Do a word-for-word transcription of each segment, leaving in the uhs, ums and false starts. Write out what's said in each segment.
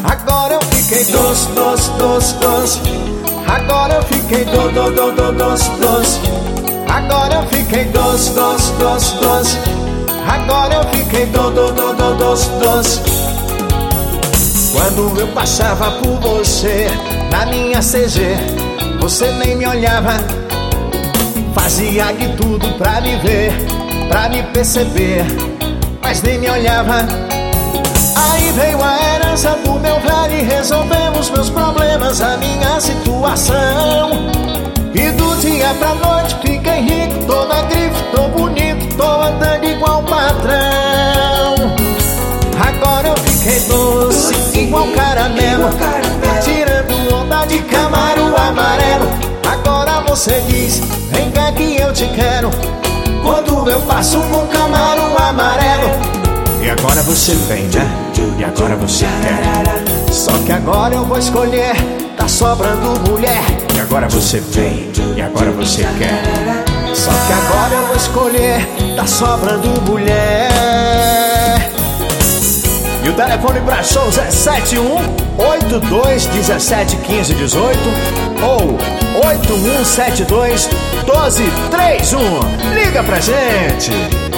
Agora eu fiquei doce, doce, doce, doce. Agora eu fiquei do, do, do, do, doce, doce. Agora eu fiquei doce, doce, doce, doce. Agora eu fiquei do, do, do, do, doce, doce. Quando eu passava por você na minha C G, você nem me olhava. Fazia de tudo pra me ver, pra me perceber, mas nem me olhava. Aí veio a herança do meu velho e resolvemos meus problemas, a minha situação. E do dia pra noite fiquei rico, tô na grife, tô bonito, tô andando igual patrão. Agora eu fiquei doce, igual caramelo, tirando onda de Camaro amarelo. Agora você diz, vem cá que eu te quero, quando eu passo com Camaro amarelo. E agora você vem, né? E agora você quer. Só que agora eu vou escolher, tá sobrando mulher. E agora você vem, e agora você quer. Só que agora eu vou escolher, tá sobrando mulher. E o telefone pra shows é sete um oito dois um sete um cinco um oito ou oito um sete dois um dois três um. Liga pra gente!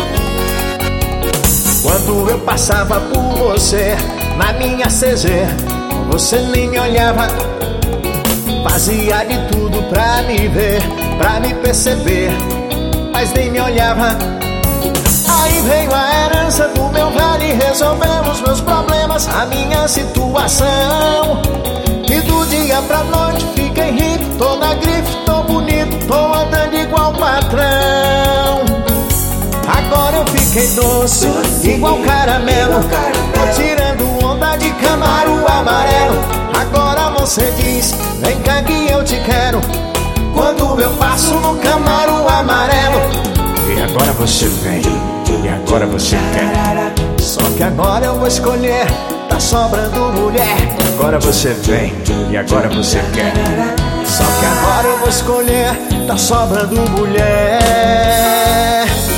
Quando eu passava por você na minha C G, você nem me olhava. Fazia de tudo pra me ver, pra me perceber, mas nem me olhava. Aí veio a herança do meu velho e resolvemos meus problemas, a minha situação. E do dia pra noite fiquei rico, tô na grife, tô bonito, tô andando igual patrão. Agora eu fiquei doce, igual caramelo, tô tirando onda de Camaro amarelo. Agora você diz, vem cá que eu te quero, quando eu passo no Camaro amarelo. E agora você vem, e agora você quer. Só que agora eu vou escolher, tá sobrando mulher. Agora você vem, e agora você quer. Só que agora eu vou escolher, tá sobrando mulher.